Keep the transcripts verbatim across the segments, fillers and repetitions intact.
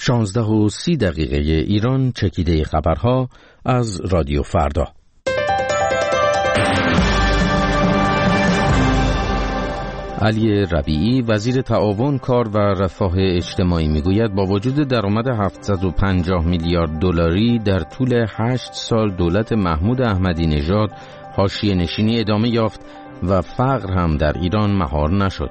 شانزده و سی دقیقه ایران، چکیده خبرها از رادیو فردا. علی ربیعی وزیر تعاون، کار و رفاه اجتماعی میگوید با وجود درآمد هفتصد و پنجاه میلیارد دلاری در طول هشت سال دولت محمود احمدی نژاد حاشیه نشینی ادامه یافت و فقر هم در ایران مهار نشد.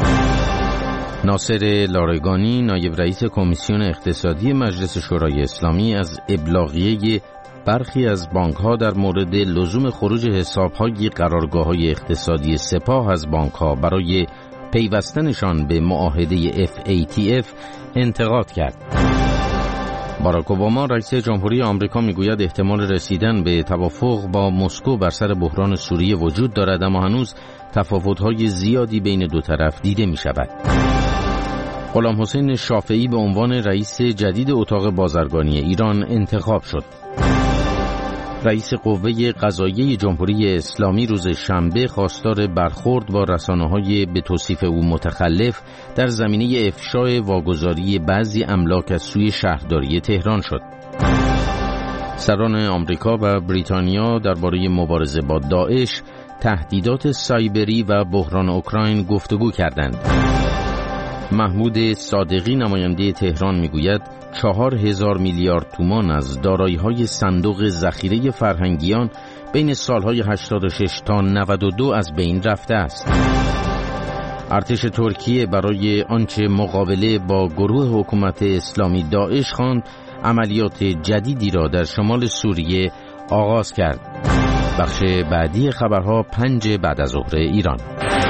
ناصر لارگانی، نایب رئیس کمیسیون اقتصادی مجلس شورای اسلامی، از ابلاغیه برخی از بانک‌ها در مورد لزوم خروج حساب‌های قرارگاه‌های اقتصادی سپاه از بانک‌ها برای پیوستنشان به معاهده اف ای تی اف انتقاد کرد. باراک اوباما رئیس جمهوری آمریکا میگوید احتمال رسیدن به توافق با مسکو بر سر بحران سوریه وجود دارد، اما هنوز تفاوت‌های زیادی بین دو طرف دیده می‌شود. غلام حسین شافعی به عنوان رئیس جدید اتاق بازرگانی ایران انتخاب شد. رئیس قوه قضاییه جمهوری اسلامی روز شنبه خواستار برخورد با رسانه‌های به توصیف او متخلف در زمینه افشای واگذاری بعضی املاک از سوی شهرداری تهران شد. سران آمریکا و بریتانیا درباره مبارزه با داعش، تهدیدات سایبری و بحران اوکراین گفتگو کردند. محمود صادقی نماینده تهران میگوید چهار هزار میلیارد تومان از دارایی‌های صندوق ذخیره فرهنگیان بین سالهای هشتاد و شش تا نود و دو از بین رفته است. ارتش ترکیه برای آنچه مقابله با گروه حکومت اسلامی داعش خواند، عملیات جدیدی را در شمال سوریه آغاز کرد. بخش بعدی خبرها پنج بعد از ظهر ایران.